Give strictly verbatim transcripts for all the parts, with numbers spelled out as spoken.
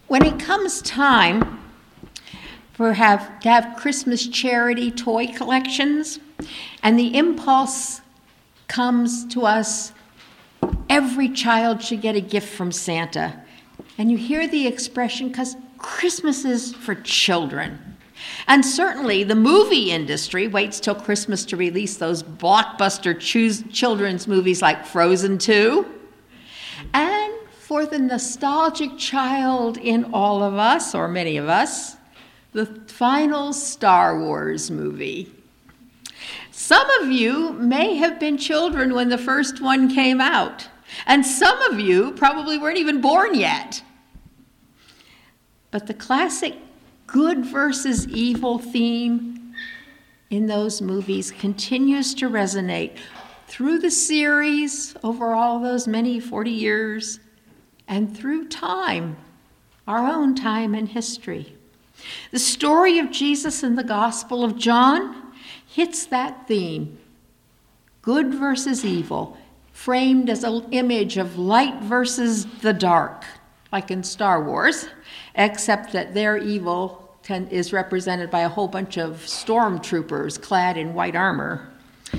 When it comes time for have to have Christmas charity toy collections, and the impulse comes to us, every child should get a gift from Santa. And you hear the expression, because Christmas is for children. And certainly the movie industry waits till Christmas to release those blockbuster choose children's movies like Frozen two. And for the nostalgic child in all of us, or many of us, the final Star Wars movie. Some of you may have been children when the first one came out, and some of you probably weren't even born yet. But the classic good versus evil theme in those movies continues to resonate through the series over all those many forty years and through time, our own time in history. The story of Jesus in the Gospel of John hits that theme, good versus evil, framed as an image of light versus the dark, like in Star Wars, except that their evil is represented by a whole bunch of stormtroopers clad in white armor.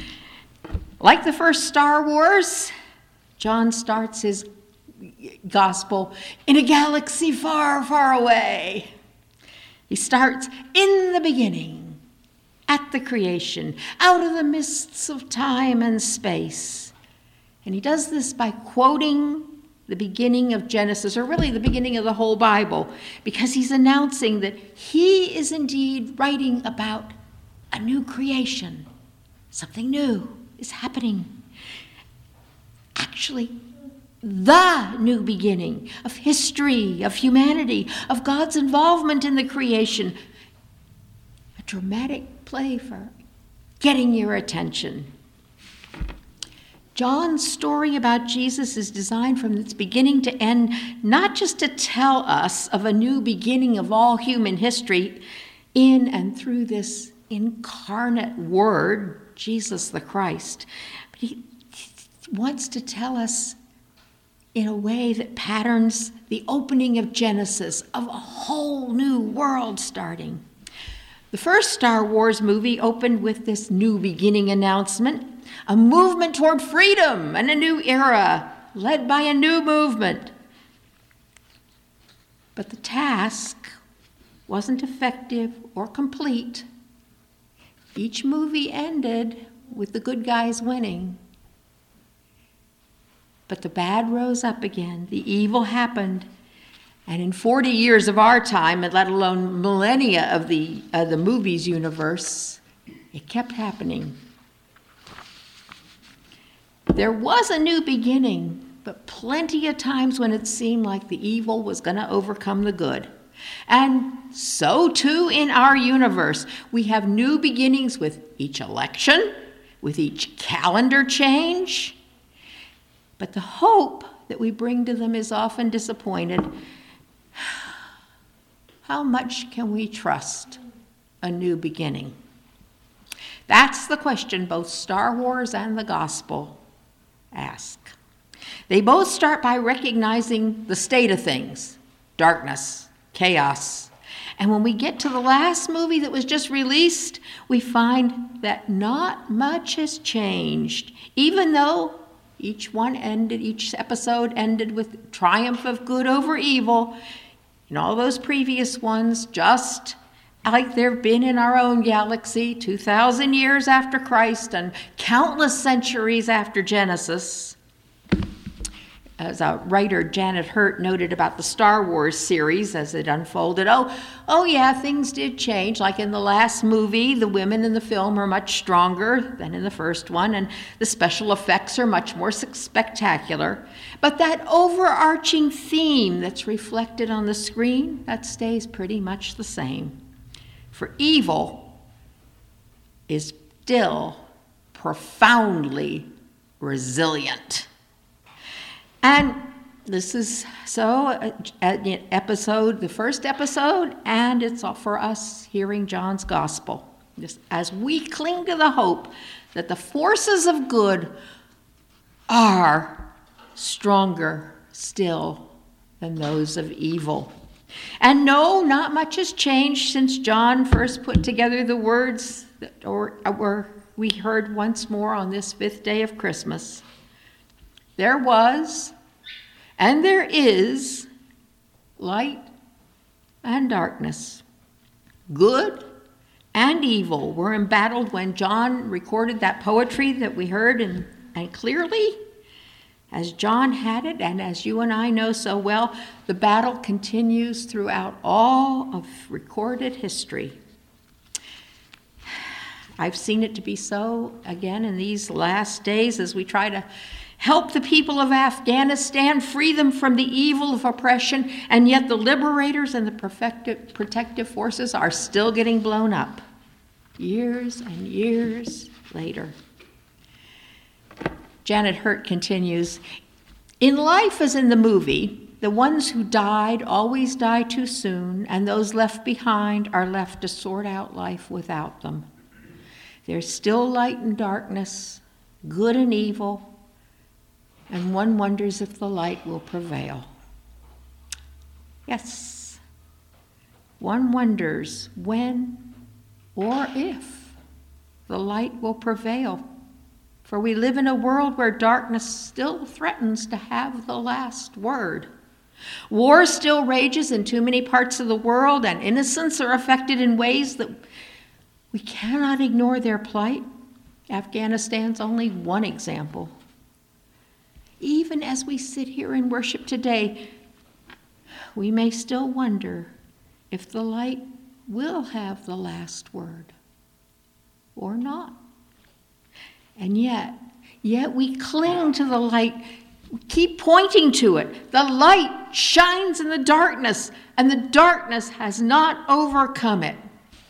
Like the first Star Wars, John starts his gospel in a galaxy far, far away. He starts in the beginning, at the creation, out of the mists of time and space. And he does this by quoting the beginning of Genesis, or really the beginning of the whole Bible, because he's announcing that he is indeed writing about a new creation. Something new is happening. Actually, the new beginning of history, of humanity, of God's involvement in the creation. A dramatic play for getting your attention. John's story about Jesus is designed from its beginning to end, not just to tell us of a new beginning of all human history in and through this incarnate Word, Jesus the Christ, but he wants to tell us in a way that patterns the opening of Genesis, of a whole new world starting. The first Star Wars movie opened with this new beginning announcement, a movement toward freedom and a new era, led by a new movement. But the task wasn't effective or complete. Each movie ended with the good guys winning. But the bad rose up again, the evil happened, and in forty years of our time, and let alone millennia of the, uh, the movies universe, it kept happening. There was a new beginning, but plenty of times when it seemed like the evil was going to overcome the good. And so too in our universe, we have new beginnings with each election, with each calendar change. But the hope that we bring to them is often disappointed. How much can we trust a new beginning? That's the question both Star Wars and the Gospel ask. They both start by recognizing the state of things, darkness, chaos. And when we get to the last movie that was just released, we find that not much has changed, even though each one ended, each episode ended with triumph of good over evil. And all those previous ones, just like they've been in our own galaxy, two thousand years after Christ and countless centuries after Genesis. As a writer, Janet Hurt, noted about the Star Wars series as it unfolded, oh, oh yeah, things did change. Like in the last movie, the women in the film are much stronger than in the first one, and the special effects are much more spectacular. But that overarching theme that's reflected on the screen, that stays pretty much the same. For evil is still profoundly resilient. And this is so uh, episode, the first episode, and it's for us hearing John's gospel. Just as we cling to the hope that the forces of good are stronger still than those of evil. And no, not much has changed since John first put together the words that or, or we heard once more on this fifth day of Christmas. There was, and there is, light and darkness. Good and evil were embattled when John recorded that poetry that we heard, and, and clearly, as John had it, and as you and I know so well, the battle continues throughout all of recorded history. I've seen it to be so again in these last days as we try to help the people of Afghanistan, free them from the evil of oppression, and yet the liberators and the protective forces are still getting blown up, years and years later. Janet Hurt continues, in life as in the movie, the ones who died always die too soon, and those left behind are left to sort out life without them. There's still light and darkness, good and evil, and one wonders if the light will prevail. Yes, one wonders when or if the light will prevail. For we live in a world where darkness still threatens to have the last word. War still rages in too many parts of the world, and innocents are affected in ways that we cannot ignore their plight. Afghanistan's only one example. Even as we sit here and worship today, we may still wonder if the light will have the last word or not. And yet, yet we cling to the light, we keep pointing to it. The light shines in the darkness, and the darkness has not overcome it.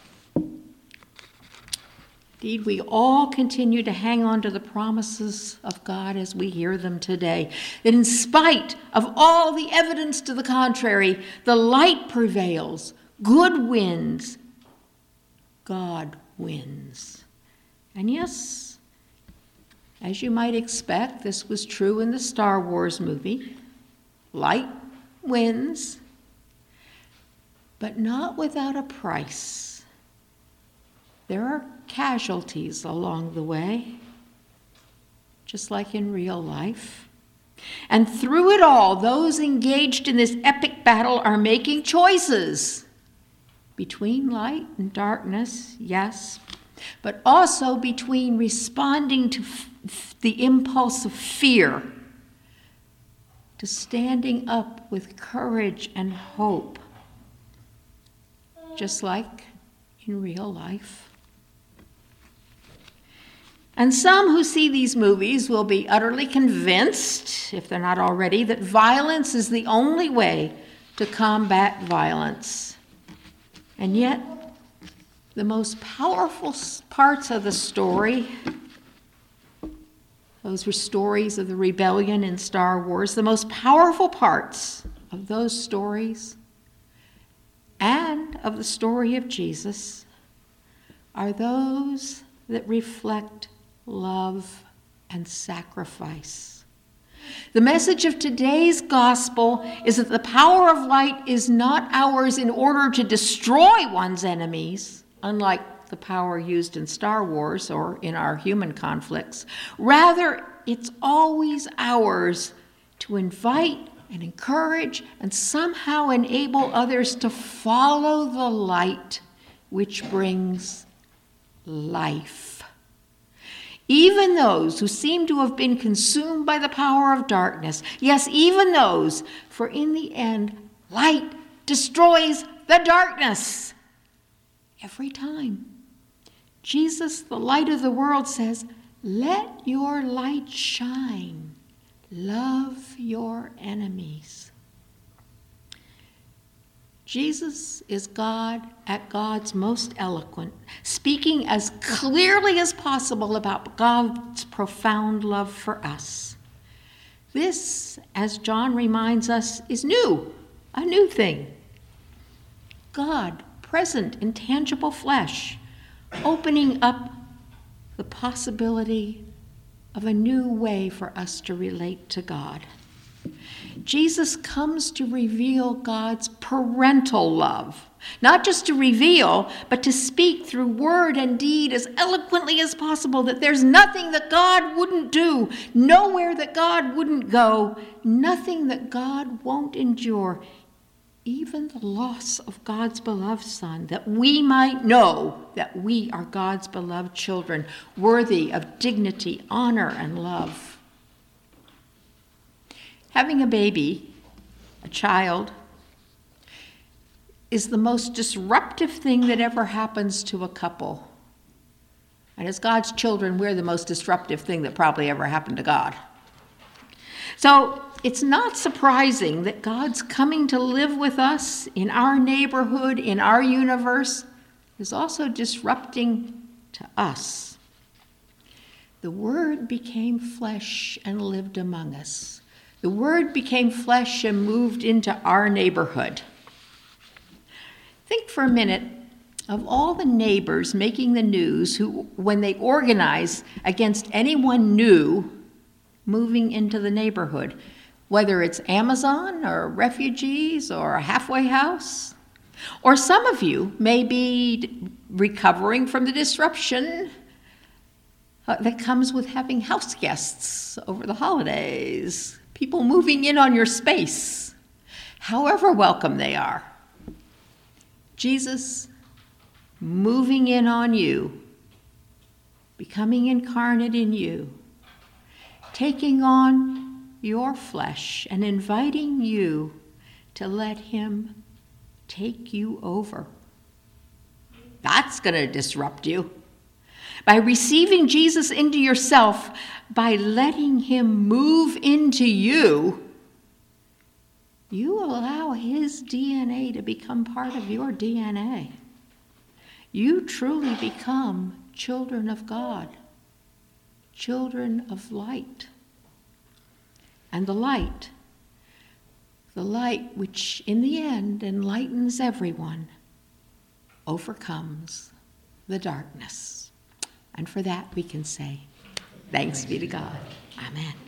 Indeed, we all continue to hang on to the promises of God as we hear them today. That in spite of all the evidence to the contrary, the light prevails, good wins, God wins. And yes, as you might expect, this was true in the Star Wars movie. Light wins, but not without a price. There are casualties along the way, just like in real life. And through it all, those engaged in this epic battle are making choices between light and darkness, yes, but also between responding to f- the impulse of fear, to standing up with courage and hope, just like in real life. And some who see these movies will be utterly convinced, if they're not already, that violence is the only way to combat violence. And yet, the most powerful parts of the story, those were stories of the rebellion in Star Wars, the most powerful parts of those stories and of the story of Jesus are those that reflect love and sacrifice. The message of today's gospel is that the power of light is not ours in order to destroy one's enemies, unlike the power used in Star Wars or in our human conflicts. Rather, it's always ours to invite and encourage and somehow enable others to follow the light which brings life. Even those who seem to have been consumed by the power of darkness. Yes, even those, for in the end, light destroys the darkness. Every time. Jesus, the light of the world, says, let your light shine. Love your enemies. Jesus is God at God's most eloquent, speaking as clearly as possible about God's profound love for us. This, as John reminds us, is new, a new thing. God, present in tangible flesh, opening up the possibility of a new way for us to relate to God. Jesus comes to reveal God's parental love. Not just to reveal, but to speak through word and deed as eloquently as possible that there's nothing that God wouldn't do, nowhere that God wouldn't go, nothing that God won't endure, even the loss of God's beloved Son, that we might know that we are God's beloved children, worthy of dignity, honor, and love. Having a baby, a child, is the most disruptive thing that ever happens to a couple. And as God's children, we're the most disruptive thing that probably ever happened to God. So it's not surprising that God's coming to live with us in our neighborhood, in our universe, is also disrupting to us. The Word became flesh and lived among us. The Word became flesh and moved into our neighborhood. Think for a minute of all the neighbors making the news who, when they organize against anyone new moving into the neighborhood, whether it's Amazon or refugees or a halfway house. Or some of you may be recovering from the disruption that comes with having house guests over the holidays, people moving in on your space, however welcome they are. Jesus moving in on you, becoming incarnate in you, taking on your flesh and inviting you to let him take you over. That's going to disrupt you. By receiving Jesus into yourself, by letting him move into you, you allow his D N A to become part of your D N A. You truly become children of God, children of light. And the light, the light which in the end enlightens everyone, overcomes the darkness. And for that we can say, thanks be to God. Amen.